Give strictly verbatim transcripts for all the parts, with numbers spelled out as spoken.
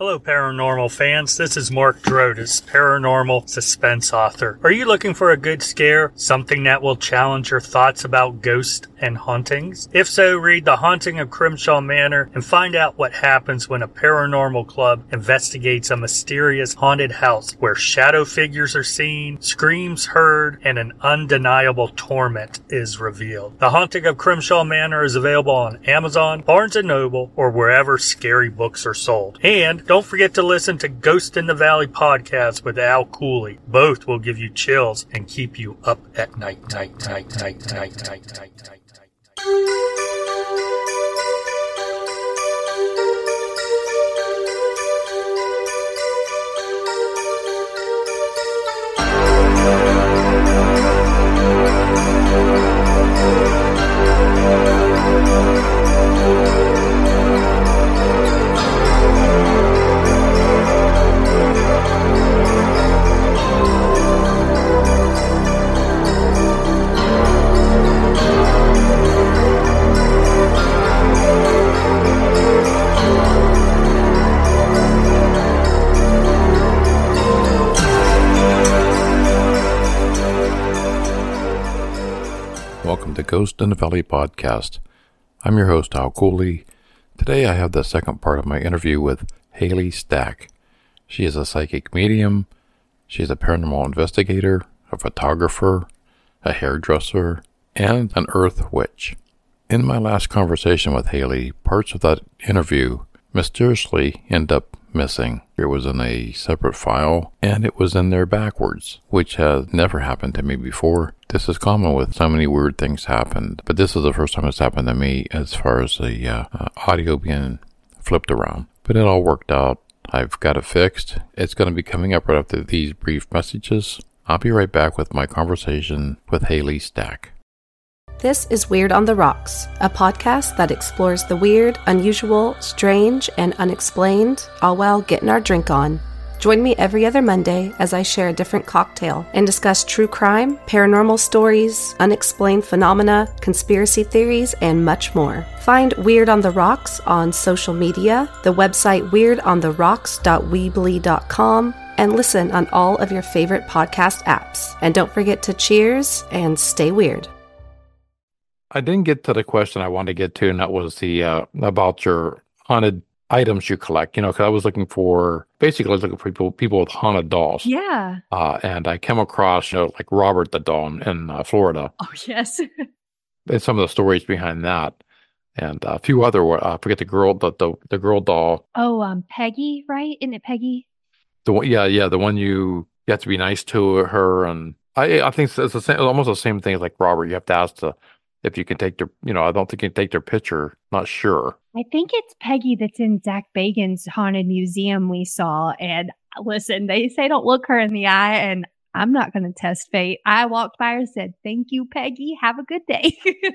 Hello, paranormal fans. This is Mark Drotis, paranormal suspense author. Are you looking for a good scare? Something that will challenge your thoughts about ghosts and hauntings? If so, read The Haunting of Crimshaw Manor and find out what happens when a paranormal club investigates a mysterious haunted house where shadow figures are seen, screams heard, and an undeniable torment is revealed. The Haunting of Crimshaw Manor is available on Amazon, Barnes and Noble, or wherever scary books are sold. And don't forget to listen to Ghost in the Valley podcast with Al Cooley. Both will give you chills and keep you up at night, night, night, night, night, night, night, night, night. Welcome to Ghost in the Valley podcast. I'm your host, Al Cooley. Today I have the second part of my interview with Haley Stack. She is a psychic medium. She is a paranormal investigator, a photographer, a hairdresser, and an earth witch. In my last conversation with Haley, parts of that interview mysteriously end up missing. It was in a separate file, and it was in there backwards, which has never happened to me before. This is common with so many weird things happened, but this is the first time it's happened to me as far as the uh, uh, audio being flipped around. But it all worked out. I've got it fixed. It's going to be coming up right after these brief messages. I'll be right back with my conversation with Haley Stack. This is Weird on the Rocks, a podcast that explores the weird, unusual, strange, and unexplained, all while getting our drink on. Join me every other Monday as I share a different cocktail and discuss true crime, paranormal stories, unexplained phenomena, conspiracy theories, and much more. Find Weird on the Rocks on social media, the website weird on the rocks dot weebly dot com, and listen on all of your favorite podcast apps. And don't forget to cheers and stay weird. I didn't get to the question I wanted to get to, and that was the uh, about your haunted items you collect. You know, because I was looking for basically I was looking for people people with haunted dolls. Yeah. Uh, and I came across, you know, like Robert the doll in uh, Florida. Oh yes. And some of the stories behind that, and a few other. Uh, I forget the girl, the, the the girl doll. Oh, um, Peggy, right? Isn't it Peggy? The one, yeah, yeah, the one you you have to be nice to her, and I I think it's the same, almost the same thing as like Robert. You have to ask the if you can take their, you know, I don't think you can take their picture. Not sure. I think it's Peggy that's in Zach Bagan's haunted museum we saw. And listen, they say don't look her in the eye, and I'm not going to test fate. I walked by her and said, "Thank you, Peggy. Have a good day."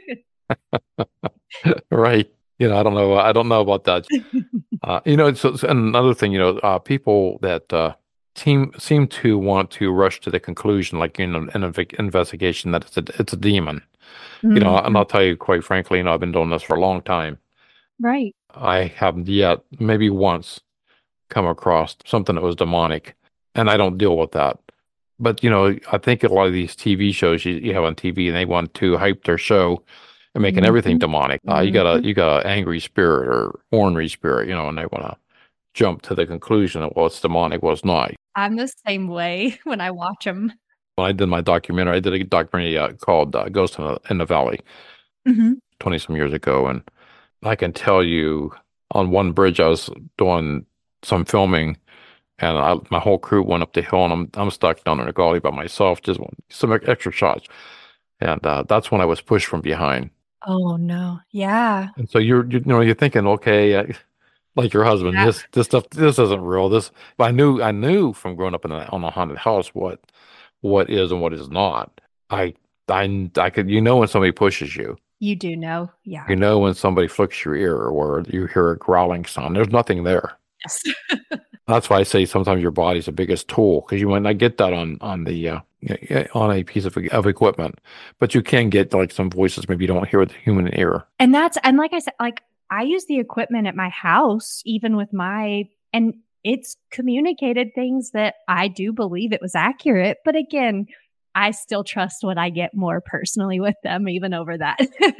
Right. You know, I don't know. I don't know about that. uh, you know, so, so another thing, you know, uh, people that uh, seem seem to want to rush to the conclusion, like in an, an investigation, that it's a, it's a demon. You know, Mm-hmm. and I'll tell you quite frankly, you know, I've been doing this for a long time. Right. I haven't yet, maybe once, come across something that was demonic, and I don't deal with that. But, you know, I think a lot of these T V shows you, you have on T V, and they want to hype their show and making Mm-hmm. everything demonic. Uh, you got a Mm-hmm. you got an angry spirit or ornery spirit, you know, and they want to jump to the conclusion that, well, it's demonic. Well, it's not. I'm the same way when I watch them. When I did my documentary, I did a documentary uh, called uh, Ghost in the, in the Valley Mm-hmm. twenty some years ago. And I can tell you on one bridge, I was doing some filming, and I, my whole crew went up the hill, and I'm, I'm stuck down in a gully by myself, just want some extra shots. And uh, that's when I was pushed from behind. Oh no. Yeah. And so you're, you know, you're thinking, okay, uh, like your husband, Yeah. this, this stuff, this isn't real. This, but I knew, I knew from growing up in a, on a haunted house, what, what is and what is not. I, I, I could, you know, when somebody pushes you, You do know. Yeah. you know, when somebody flicks your ear or you hear a growling sound, there's nothing there. Yes. That's why I say sometimes your body's the biggest tool, because you might not get that on on the uh, on a piece of of equipment, but you can get like some voices maybe you don't hear with the human ear. And that's, and like I said, like I use the equipment at my house, even with my, and it's communicated things that I do believe it was accurate. But again, I still trust what I get more personally with them, even over that.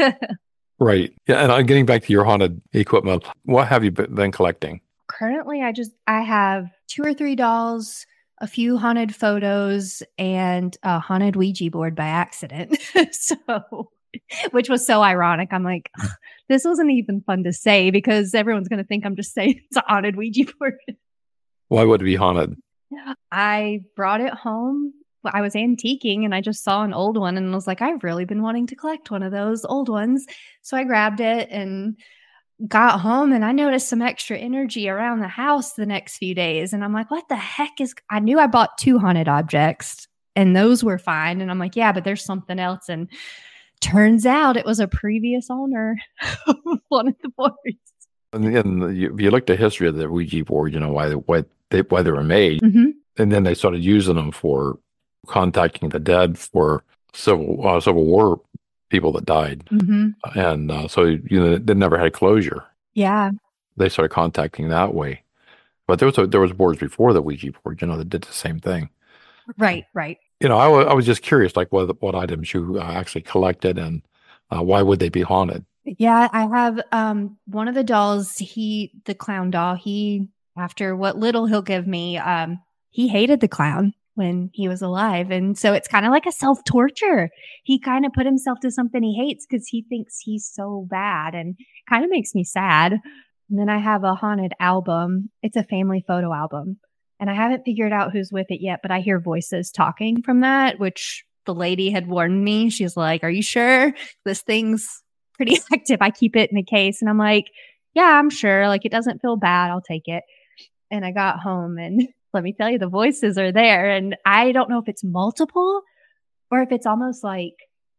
Right. Yeah. And I'm getting back to your haunted equipment. What have you been collecting? Currently, I just, I have two or three dolls, a few haunted photos, and a haunted Ouija board by accident. So, which was so ironic. I'm like, this wasn't even fun to say because everyone's going to think I'm just saying it's a haunted Ouija board. Why would it be haunted? I brought it home. I was antiquing and I just saw an old one and was like, I've really been wanting to collect one of those old ones. So I grabbed it and got home and I noticed some extra energy around the house the next few days. And I'm like, what the heck is, I knew I bought two haunted objects and those were fine. And I'm like, yeah, but there's something else. And turns out it was a previous owner of one of the boards. And, and you, you looked at the history of the Ouija board, you know, why, why, they, why they were made. Mm-hmm. And then they started using them for contacting the dead for Civil uh, Civil War people that died. Mm-hmm. And uh, so, you know, they never had closure. Yeah. They started contacting that way. But there was a, there was boards before the Ouija board, you know, that did the same thing. Right, right. You know, I, w- I was just curious, like what what items you uh, actually collected and uh, why would they be haunted? Yeah, I have um one of the dolls, he, the clown doll, he, after what little he'll give me, um, he hated the clown when he was alive. And so it's kind of like a self-torture. He kind of put himself to something he hates because he thinks he's so bad and kind of makes me sad. And then I have a haunted album. It's a family photo album. And I haven't figured out who's with it yet, but I hear voices talking from that, which the lady had warned me. She's like, are you sure? This thing's pretty active. I keep it in a case. And I'm like, yeah, I'm sure. Like, it doesn't feel bad. I'll take it. And I got home and let me tell you, the voices are there. And I don't know if it's multiple or if it's almost like,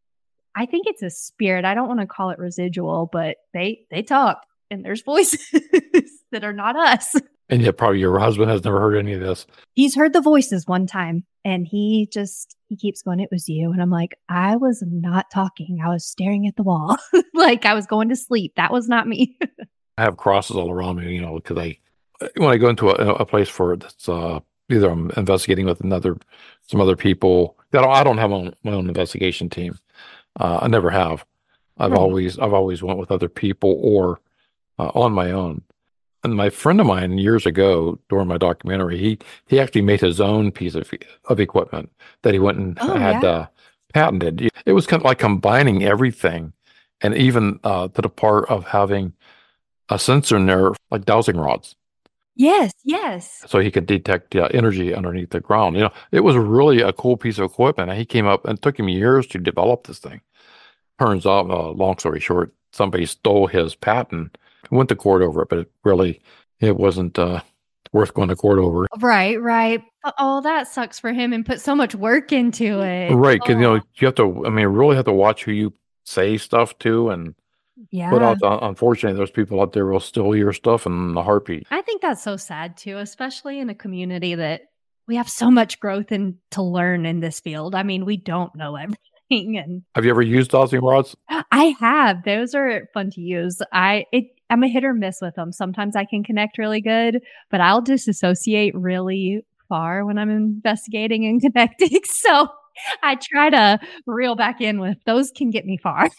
I think it's a spirit. I don't want to call it residual, but they, they talk and there's voices that are not us. And yet probably your husband has never heard any of this. He's heard the voices one time and he just, he keeps going, it was you. And I'm like, I was not talking. I was staring at the wall. Like I was going to sleep. That was not me. I have crosses all around me, you know, because I, when I go into a, a place for that's uh, either I'm investigating with another, some other people. I don't, I don't have my own, my own investigation team. Uh, I never have. I've Right. always, I've always went with other people or uh, on my own. And my friend of mine years ago during my documentary, he he actually made his own piece of of equipment that he went and Oh, had yeah. uh, patented. It was kind of like combining everything, and even uh, to the part of having a sensor in there, like dowsing rods, Yes, yes. so he could detect uh, energy underneath the ground. You know, it was really a cool piece of equipment. And he came up and it took him years to develop this thing. Turns out, uh, long story short, somebody stole his patent, went to court over it, but it really, it wasn't uh, worth going to court over. Right, right. Oh, that sucks for him and put so much work into it. Right. Because, you know, Oh, you have to, I mean, really have to watch who you say stuff to. And yeah. but out, unfortunately, there's people out there who will steal your stuff in a heartbeat. I think that's so sad too, especially in a community that we have so much growth and to learn in this field. I mean, we don't know everything. And Have you ever used dowsing rods? I have. Those are fun to use. I it I'm a hit or miss with them. Sometimes I can connect really good, but I'll disassociate really far when I'm investigating and connecting. So I try to reel back in with those can get me far.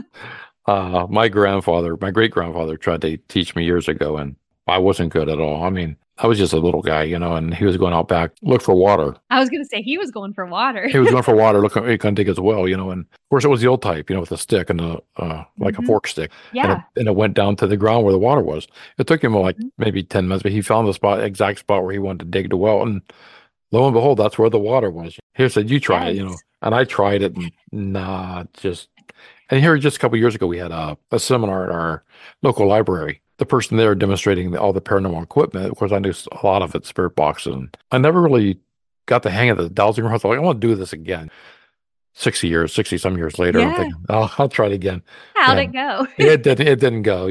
Uh, my grandfather, my great grandfather tried to teach me years ago, and I wasn't good at all. I mean, I was just a little guy, you know, and he was going out back, look for water. I was going to say he was going for water. He was going for water, looking, he couldn't dig his well, you know, and of course it was the old type, you know, with a stick and a, uh, like Mhm. a fork stick. And Yeah. it, and it went down to the ground where the water was. It took him like Mhm. maybe ten minutes, but he found the spot, exact spot where he wanted to dig the well. And lo and behold, that's where the water was. He said, you try it, you know, Yes. and I tried it and nah, just, and here just a couple of years ago, we had a, a seminar at our local library. The person there demonstrating the, all the paranormal equipment, of course, I knew a lot of it, spirit boxes. And I never really got the hang of the dowsing rods. I was like, I want to do this again. sixty years, sixty some years later, I'm Yeah. thinking, oh, I'll try it again. How'd And it go? it didn't, it didn't go.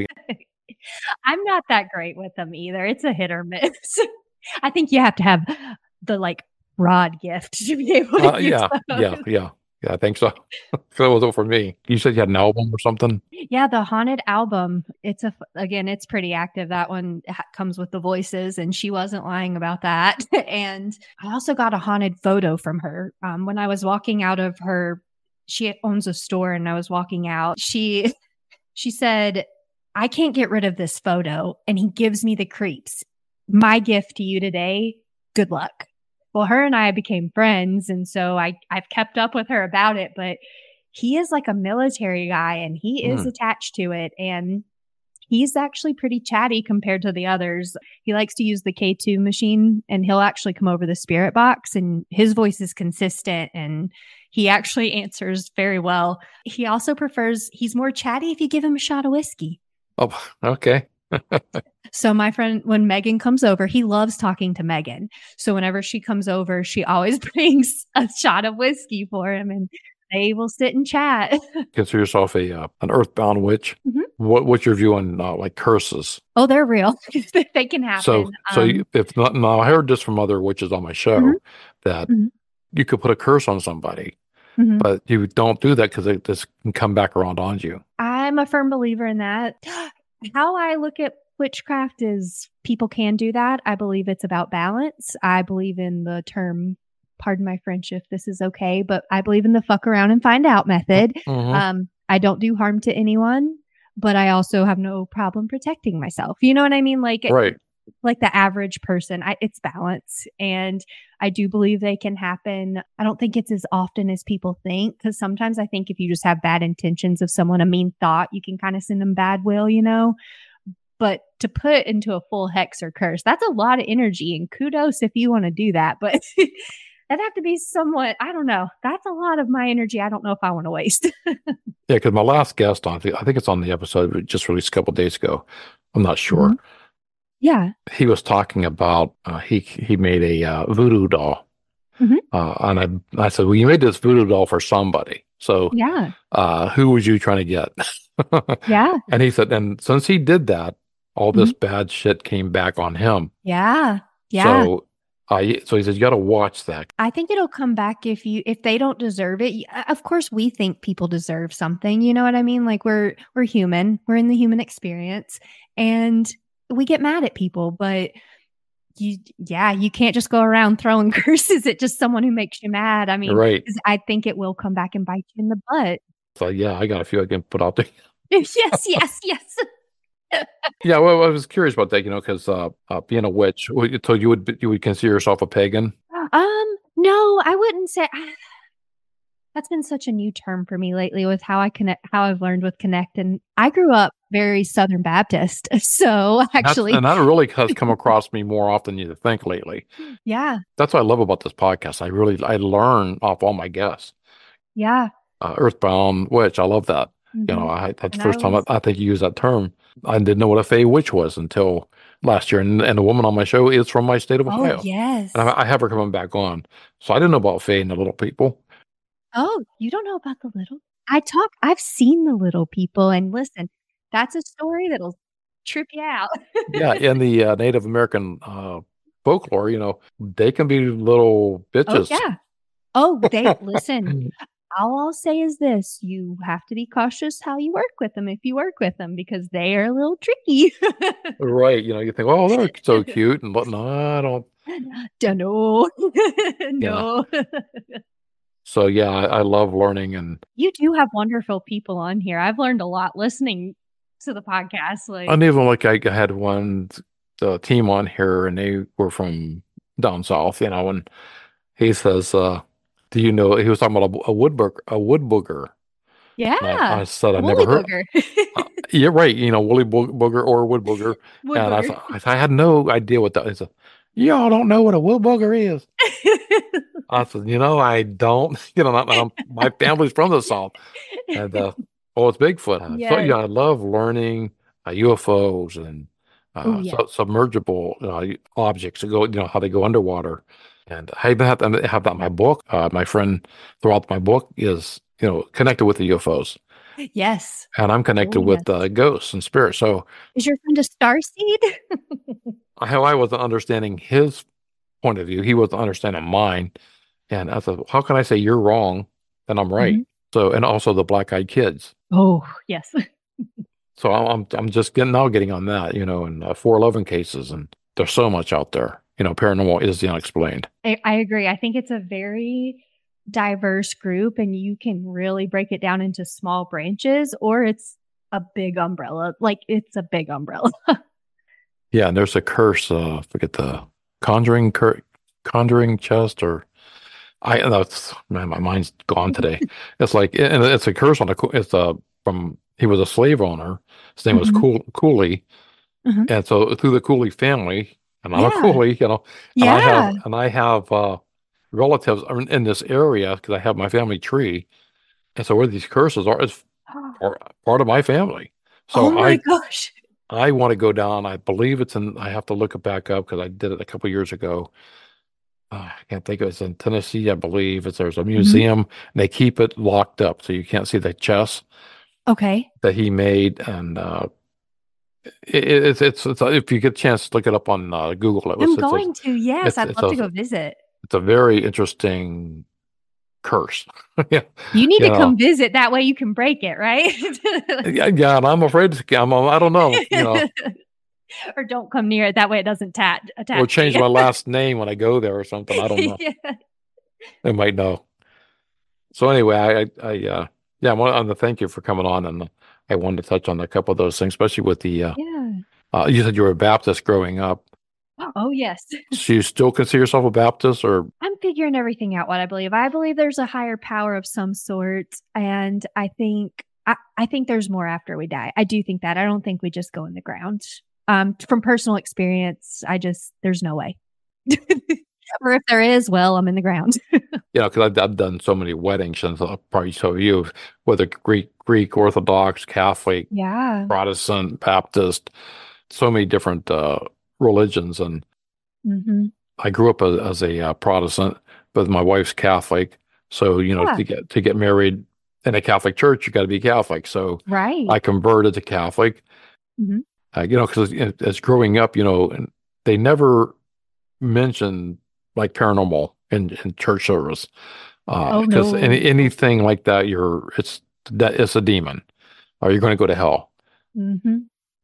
I'm not that great with them either. It's a hit or miss. I think you have to have the like rod gift to be able to Uh, use yeah, those. yeah, yeah. Yeah, I think so. So it was for me. You said you had an album or something? Yeah, the Haunted album. It's a again, it's pretty active. That one ha- comes with the voices, and she wasn't lying about that. And I also got a haunted photo from her um, when I was walking out of her. She owns a store, and I was walking out. She she said, "I can't get rid of this photo," and he gives me the creeps. My gift to you today. Good luck. Well, her and I became friends, and so I I've kept up with her about it, but he is like a military guy and he is Mm. attached to it. And he's actually pretty chatty compared to the others. He likes to use the K two machine and he'll actually come over the spirit box and his voice is consistent and he actually answers very well. He also prefers, he's more chatty if you give him a shot of whiskey. Oh, okay. So my friend, when Megan comes over, he loves talking to Megan. So whenever she comes over, she always brings a shot of whiskey for him and they will sit and chat. Consider yourself a uh, an earthbound witch. Mhm. What what's your view on uh, like curses? Oh, they're real. They can happen. So so Um, you, if not, now I heard this from other witches on my show Mhm. that Mhm. you could put a curse on somebody, mhm. but you don't do that because this can come back around on you. I'm a firm believer in that. How I look at witchcraft is people can do that. I believe it's about balance. I believe in the term, pardon my French if this is okay, but I believe in the fuck around and find out method. Mhm. Um, I don't do harm to anyone, but I also have no problem protecting myself. You know what I mean? Like, Right. like the average person, I, it's balance. And I do believe they can happen. I don't think it's as often as people think, because sometimes I think if you just have bad intentions of someone, a mean thought, you can kind of send them bad will, you know? But to put into a full hex or curse, that's a lot of energy and kudos if you want to do that. But that'd have to be somewhat, I don't know. That's a lot of my energy. I don't know if I want to waste. Yeah, because my last guest on, I think it's on the episode we just released a couple of days ago. I'm not sure. Mhm. Yeah. He was talking about uh, he he made a uh, voodoo doll, Mhm. uh, and I I said, well, you made this voodoo doll for somebody. So Yeah. uh, who was you trying to get? Yeah. And he said, and since he did that, all this bad shit came back on him. Yeah. Yeah. So, uh, so he says, you got to watch that. I think it'll come back if you if they don't deserve it. Y- Of course, we think people deserve something. You know what I mean? Like we're we're human. We're in the human experience, and we get mad at people. But you, yeah, you can't just go around throwing curses at just someone who makes you mad. I mean, You're right. 'cause I think it will come back and bite you in the butt. So yeah, I got a few I can put out there. yes, yes, yes. Yeah, well, I was curious about that, you know, because uh, uh, being a witch, w- so you would you would consider yourself a pagan? Um, no, I wouldn't say. That's been such a new term for me lately with how I connect, how I've learned with Connect. And I grew up very Southern Baptist. So actually, That's, and that really has come across me more often than you think lately. yeah, That's what I love about this podcast. I really I learn off all my guests. yeah. Uh, Earthbound witch, I love that. Mhm. You know, I that's the And I first time I, was- I think you used that term. I didn't know what a Fey witch was until last year, and and the woman on my show is from my state of Ohio, Oh, yes. and I, I have her coming back on. So I didn't know about Fey and the little people. Oh, you don't know about the little? I talk, I've seen the little people. And listen, that's a story that'll trip you out. Yeah, in the uh, Native American uh, folklore, you know, they can be little Oh, bitches. yeah. Oh, they listen. All I'll say is this: you have to be cautious how you work with them if you work with them because they are a little tricky. Right. You know, you think, oh, they're so cute, and but no, I don't. Don't know. No. So yeah, I, I love learning, and You do have wonderful people on here. I've learned a lot listening to the podcast. Like, and even like I had one the team on here, and they were from down south, you know, and he says, uh, "Do you know?" He was talking about a, a wood booger, a wood booger. yeah, And I, I said, "I woolly never heard." booger. Uh, you're right, you know, woolly bo- booger or wood booger. Wood And I, booger. thought- I, thought- I had no idea what that is. Y'all don't know what a wood booger is. I said, you know, I don't. You know, I'm, I'm- my family's from the south, and uh, oh, it's Bigfoot. Huh? So Yes. yeah, I love learning uh, U F Os and uh, Oh, yeah. su- submergible uh, objects that go, you know, how they go underwater. And I even have to have that in my book. Uh, my friend throughout my book is, you know, connected with the U F Os, Yes. and I'm connected Oh, with yes. uh, ghosts and spirits. So Is your friend a starseed? how I wasn't understanding his point of view, he wasn't understanding mine. And I said, how can I say you're wrong then I'm right. Mhm. So, and also the black-eyed kids. Oh, yes. So I'm I'm I'm just getting now getting on that, you know, and uh, four eleven cases, and there's so much out there. You know, paranormal is the unexplained. I, I agree. I think it's a very diverse group, and you can really break it down into small branches, or it's a big umbrella. Like it's a big umbrella. Yeah, and there's a curse. Uh, forget the conjuring cur- conjuring chest, or I. That's man, my mind's gone today. It's like, and it's a curse on a. It's a from he was a slave owner. His name was Mhm. Cool Cooley, Mhm. and so through the Cooley family, and I'm a Yeah. Cooley, you know, and I Yeah. have and I have uh, relatives in in this area because I have my family tree, and so where these curses are, it's part, part of my family. Oh So my I gosh. I want to go down. I believe it's in. I have to look it back up because I did it a couple years ago. Uh, I can't think of it. It's in Tennessee, I believe. It's there's a Mhm. museum and they keep it locked up so you can't see the chess Okay. that he made. And uh, it, it's, it's it's if you get a chance to look it up on uh, Google, it was I'm it's a going to. Yes, it's I'd it's love a to go visit. it's a very interesting curse. Yeah, You need you to come know. visit. That way you can break it, right? Yeah, yeah, and I'm afraid to. I'm, I don't know. You know, Or don't come near it. That way it doesn't tat- or attach to change you. my last name when I go there or something. I don't know. Yeah. They might know. So anyway, I, I, I uh, yeah, I want to thank you for coming on, and I wanted to touch on a couple of those things, especially with the, uh, Yeah. uh, you said you were a Baptist growing up. Oh, yes. So you still consider yourself a Baptist, or I'm figuring everything out what I believe. I believe there's a higher power of some sort. And I think, I, I think there's more after we die. I do think that. I don't think we just go in the ground. Um, from personal experience, I just, there's no way. Or if there is, well, I'm in the ground. you know, because I've, I've done so many weddings, and so probably so have you, whether Greek, Greek, Orthodox, Catholic, Yeah. Protestant, Baptist, so many different uh, religions, and Mm-hmm. I grew up as, as a uh, Protestant, but my wife's Catholic. So, you know, Yeah. to get to get married in a Catholic church, you got to be Catholic. So Right. I converted to Catholic. Mhm. Uh, you know, because as growing up, you know, and they never mentioned like paranormal in, in church service. Uh, Oh, because no. any anything like that, you're it's that it's a demon, or you're going to go to hell. Mm-hmm.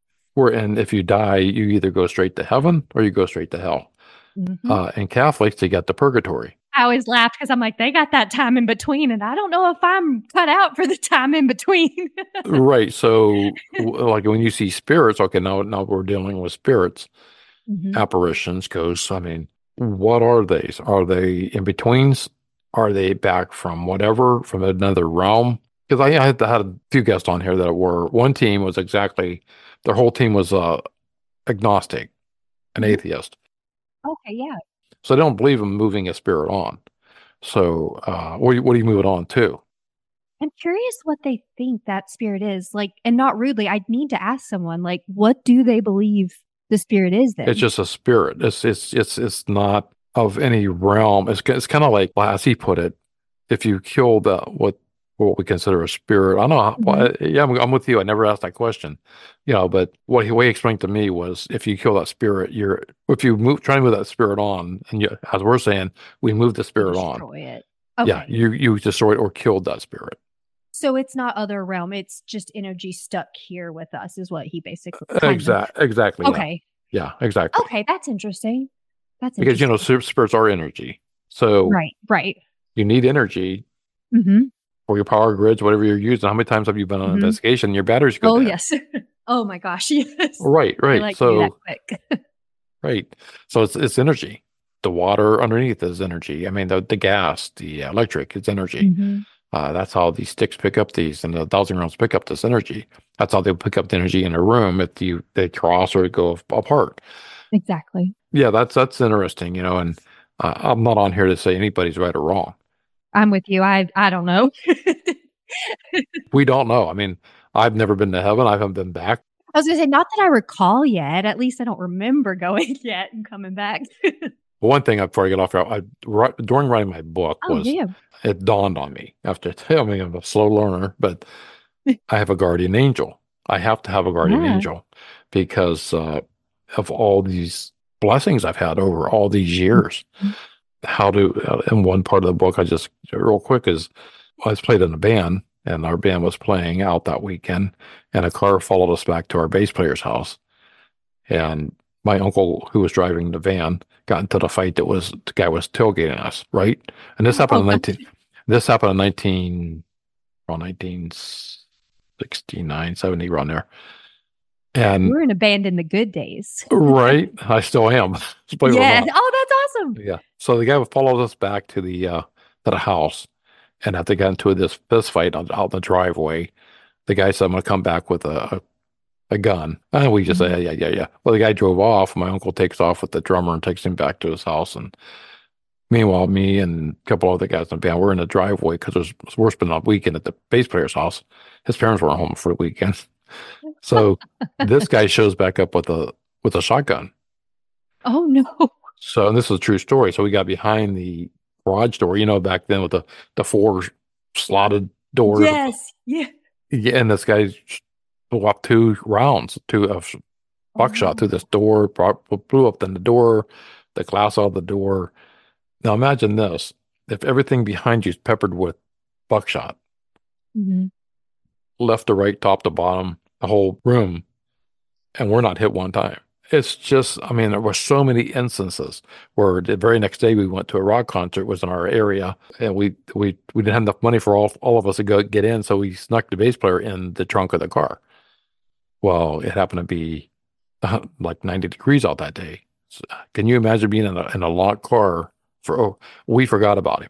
Or and if you die, you either go straight to heaven or you go straight to hell. Mm-hmm. Uh, in Catholics, they got the purgatory. I always laughed because I'm like, they got that time in between, and I don't know if I'm cut out for the time in between. Right. So, w- like when you see spirits, okay, now now we're dealing with spirits, Mhm. apparitions, ghosts. I mean, what are these? Are they in betweens? Are they back from whatever, from another realm? Because I, I had, had a few guests on here that were one team was exactly their whole team was uh, agnostic, an Mhm. atheist, Okay, yeah. so they don't believe in moving a spirit on. So, uh, what do you, what do you move it on to? I'm curious what they think that spirit is. Like, and not rudely, I'd need to ask someone, like, what do they believe the spirit is then? It's just a spirit. It's it's it's it's not of any realm. It's it's kind of like, as he put it, if you kill the what what we consider a spirit. I don't know. How, Mhm. well, yeah, I'm, I'm with you. I never asked that question, you know. But what he, what he explained to me was, if you kill that spirit, you're if you move try to move that spirit on, and you, as we're saying, we move the You spirit on. destroy it. Yeah, Okay. you you destroyed or killed that spirit. So it's not other realm. It's just energy stuck here with us, is what he basically kind of. Exact exactly. Yeah. Okay. Yeah, exactly. Okay, that's interesting. That's Because you know, interesting. spir- spirits are energy, so Right, right. you need energy Mm-hmm. for your power grids, whatever you're using. How many times have you been on an Mhm. investigation? Your batteries go Oh, dead. yes. Oh my gosh, yes. Right, They right. like to do that So, quick. right. So it's it's energy. The water underneath is energy. I mean, the the gas, the electric, it's energy. Mhm. Uh, that's how these sticks pick up these, and the dowsing rounds pick up this energy. That's how they pick up the energy in a room if you they cross or go apart. Exactly. Yeah, that's that's interesting, you know. And uh, I'm not on here to say anybody's right or wrong. I'm with you. I I don't know. We don't know. I mean, I've never been to heaven. I haven't been back. I was gonna say, not that I recall yet. At least I don't remember going yet and coming back. But one thing before I get off, I, right, during writing my book Oh, was yeah. it dawned on me after I mean, I'm a slow learner, but I have a guardian angel. I have to have a guardian Yeah. angel because uh, of all these blessings I've had over all these years. Mhm. How to, uh, in one part of the book, I just real quick is I was played in a band, and our band was playing out that weekend, and a car followed us back to our bass player's house. And my uncle, who was driving the van, got into the fight that was the guy was tailgating us, right? And this happened in nineteen. This happened in nineteen, around nineteen sixty-nine, seventy, around there. And we were in a band in the good days. Right, I still am. Yeah. Oh, that's awesome. Yeah. So the guy followed us back to the uh, to the house, and after they got into this fist fight out, out in the driveway, the guy said, "I'm going to come back with a." a a gun. And we just mm-hmm. say, yeah, yeah, yeah. Well, the guy drove off. My uncle takes off with the drummer and takes him back to his house. And meanwhile, me and a couple other guys in the band, we're in the driveway because it was, it was worse than a weekend at the bass player's house. His parents weren't home for the weekend. So this guy shows back up with a with a shotgun. Oh, no. So, and this is a true story. So we got behind the garage door, you know, back then with the, the four slotted doors. Yes. Yeah. Yeah. And this guy blew up two rounds, two of buckshot oh. through this door, blew up in the door, the glass out of the door. Now imagine this: if everything behind you is peppered with buckshot, mm-hmm. left to right, top to bottom, the whole room, and we're not hit one time. It's just, I mean, there were so many instances where the very next day we went to a rock concert, was in our area, and we we we didn't have enough money for all all of us to go get in, so we snuck the bass player in the trunk of the car. Well, it happened to be uh, like ninety degrees out that day. So, can you imagine being in a in a locked car for? Oh, we forgot about him.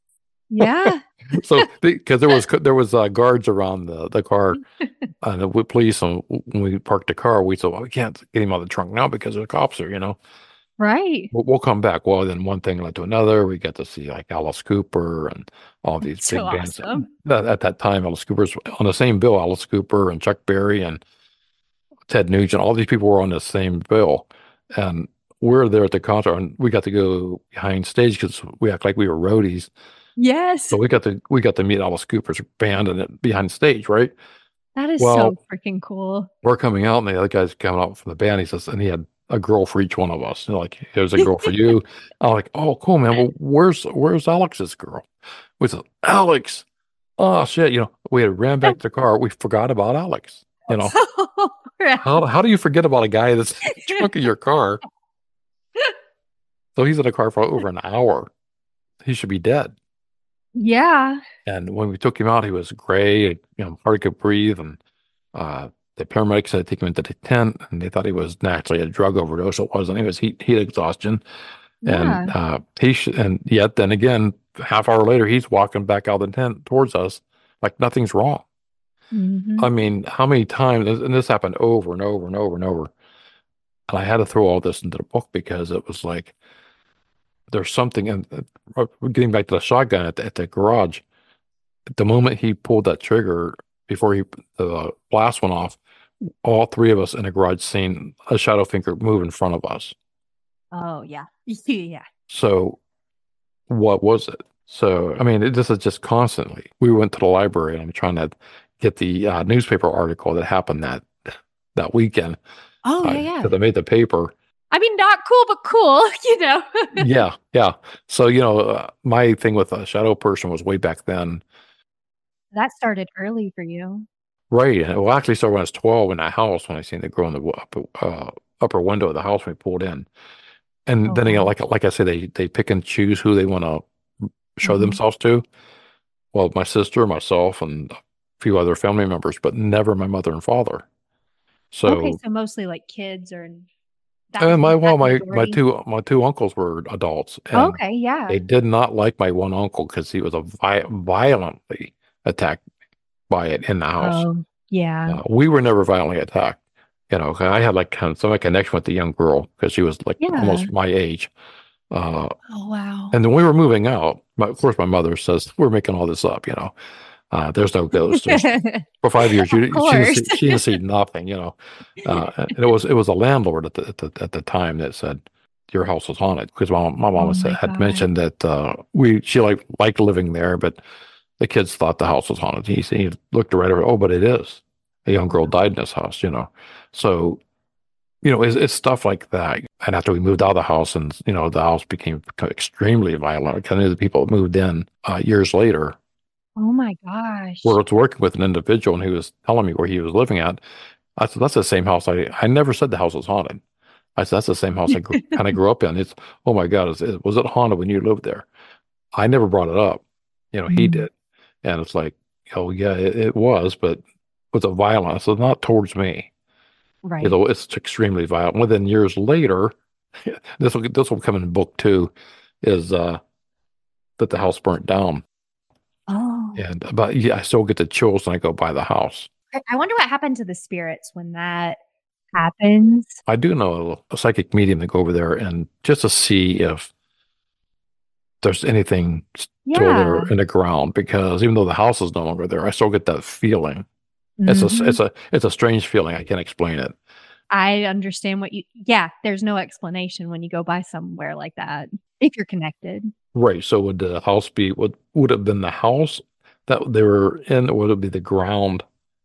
Yeah. So because there was there was uh, guards around the the car, and the police. And when we parked the car, we said, "Well, we can't get him out of the trunk now because the cops are, you know." Right. We'll, we'll come back. Well, then one thing led to another. We got to see like Alice Cooper and all these That's big so bands. Awesome. At, at that time, Alice Cooper's on the same bill. Alice Cooper and Chuck Berry and Ted Nugent, all these people were on the same bill, and we're there at the concert, and we got to go behind stage because we act like we were roadies. Yes. So we got to we got to meet Alice Cooper's band and behind stage, right? That is well, so freaking cool. We're coming out, and the other guy's coming out from the band. He says, and he had a girl for each one of us. You know, like, here's a girl for you. I'm like, oh, cool, man. Well, where's where's Alex's girl? We said, Alex. Oh shit! You know, we had ran back to the car. We forgot about Alex. You know, how how do you forget about a guy that's in the trunk of your car? So he's in the car for over an hour. He should be dead. Yeah. And when we took him out, he was gray, you know, hard to breathe, and uh, the paramedics had to take him into the tent, and they thought he was naturally a drug overdose. It wasn't. It was heat heat exhaustion. Yeah. And uh, he sh- and yet then again, half hour later, he's walking back out of the tent towards us like nothing's wrong. Mm-hmm. I mean, how many times? And this happened over and over and over and over. And I had to throw all this into the book because it was like, there's something. And uh, getting back to the shotgun at the, at the garage, the moment he pulled that trigger, before he the blast went off, all three of us in the garage seen a shadow figure move in front of us. Oh yeah, yeah. So, what was it? So, I mean, it, this is just constantly. We went to the library, and I'm trying to get the uh, newspaper article that happened that that weekend. Oh uh, yeah, yeah. Because I made the paper. I mean, not cool, but cool, you know. yeah, yeah. So, you know, uh, my thing with a shadow person was way back then. That started early for you. Right. Well, actually started when I was twelve in that house, when I seen the girl in the upper, uh, upper window of the house when we pulled in. And oh, then again, like like I said, they, they pick and choose who they want to show mm-hmm. themselves to. Well, my sister, myself, and a few other family members, but never my mother and father. So okay, so mostly like kids or. And my well, my my two my two uncles were adults. And okay, yeah. They did not like my one uncle because he was a vi- violently attacked by it in the house. Oh, yeah. Uh, we were never violently attacked. You know, I had like kind of some connection with the young girl because she was like yeah. almost my age. Uh, oh wow! And then we were moving out. My, of course, my mother says we're making all this up. You know, uh, there's no ghosts. For five years, you, she, didn't see, she didn't see nothing. You know, uh, and it was it was a landlord at the, at the at the time that said your house was haunted because my my mom oh said, had God. mentioned that uh, we she like liked living there, but the kids thought the house was haunted. He, he looked around and oh, but it is. A young girl died in this house. You know, so. You know, it's, it's stuff like that. And after we moved out of the house and, you know, the house became extremely violent. I knew the people that moved in uh, years later, Oh my gosh. Where I was working with an individual and he was telling me where he was living at. I said, that's the same house. I, I never said the house was haunted. I said, that's the same house I grew, kind of grew up in. It's, oh my God, is it, was it haunted when you lived there? I never brought it up. You know, he Mhm. did. And it's like, oh yeah, it, it was, but was it violent? So not towards me. Right. You know, it's extremely violent. Within years later, this will this will come in book two, is uh, that the house burnt down. Oh. And but yeah, I still get the chills when I go by the house. I- I wonder what happened to the spirits when that happens. I do know a psychic medium to go over there and just to see if there's anything still Yeah. there in the ground, because even though the house is no longer there, I still get that feeling. It's a Mhm. it's a it's a strange feeling. I can't explain it. I understand what you, yeah, there's no explanation when you go by somewhere like that, if you're connected. Right. So would the house be would would it have been the house that they were in, or would it be the ground?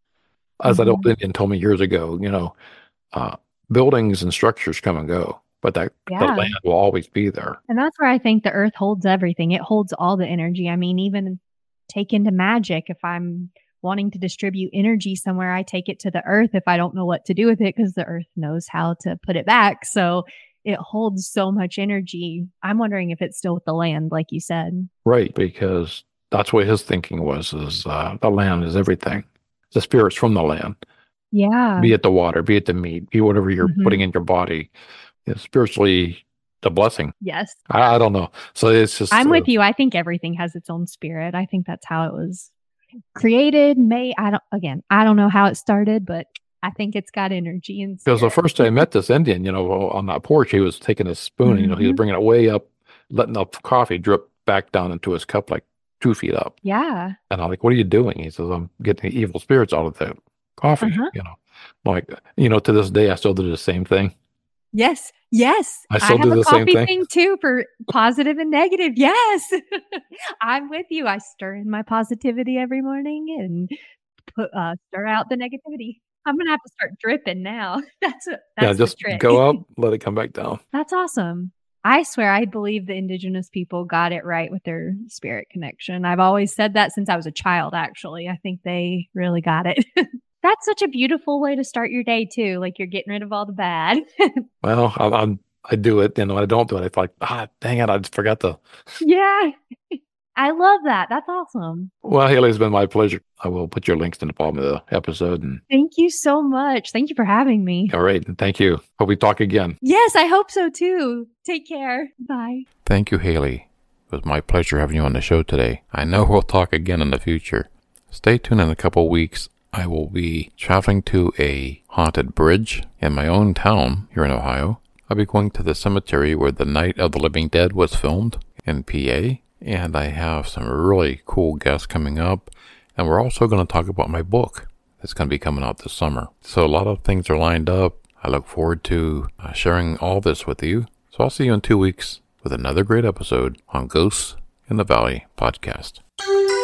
As I know, Mhm. Indian told me years ago, you know, uh, buildings and structures come and go, but that the Yeah. land will always be there. And that's where I think the earth holds everything. It holds all the energy. I mean, even take into magic, if I'm wanting to distribute energy somewhere, I take it to the earth if I don't know what to do with it, because the earth knows how to put it back. So it holds so much energy. I'm wondering if it's still with the land, like you said. Right, because that's what his thinking was, is uh, the land is everything. The spirits from the land, Yeah. be it the water, be it the meat, be whatever you're Mhm. putting in your body, it's spiritually the blessing. Yes. I, I don't know. So it's just I'm uh, with you. I think everything has its own spirit. I think that's how it was created, made. I don't, again, I don't know how it started, but I think it's got energy and because the spirit. first time I met this Indian, you know, on that porch, he was taking a spoon, and, you know, he was Mhm. bringing it way up, letting the coffee drip back down into his cup like two feet up. Yeah. And I'm like, what are you doing? He says, I'm getting the evil spirits out of the coffee. Uh-huh. You know, like, you know, to this day, I still do the same thing. Yes. Yes. I still have do a the same coffee thing. thing too for positive and negative. Yes. I'm with you. I stir in my positivity every morning and put uh stir out the negativity. I'm gonna have to start dripping now. That's a, Yeah, that's just the trick. go up, let it come back down. That's awesome. I swear I believe the indigenous people got it right with their spirit connection. I've always said that since I was a child, actually. I think they really got it. That's such a beautiful way to start your day too. Like you're getting rid of all the bad. Well, I, I'm, I do it, and when I don't do it, it's like, ah, dang it, I just forgot to. Yeah. I love that. That's awesome. Well, Haley, it's been my pleasure. I will put your links in the bottom of the episode. And Thank you so much. Thank you for having me. all right, and thank you. Hope we talk again. Yes, I hope so too. Take care. Bye. Thank you, Haley. It was my pleasure having you on the show today. I know we'll talk again in the future. Stay tuned in a couple weeks. I will be traveling to a haunted bridge in my own town here in Ohio. I'll be going to the cemetery where the Night of the Living Dead was filmed in P A. And I have some really cool guests coming up. And we're also going to talk about my book that's going to be coming out this summer. So a lot of things are lined up. I look forward to uh, sharing all this with you. So I'll see you in two weeks with another great episode on Ghosts in the Valley podcast.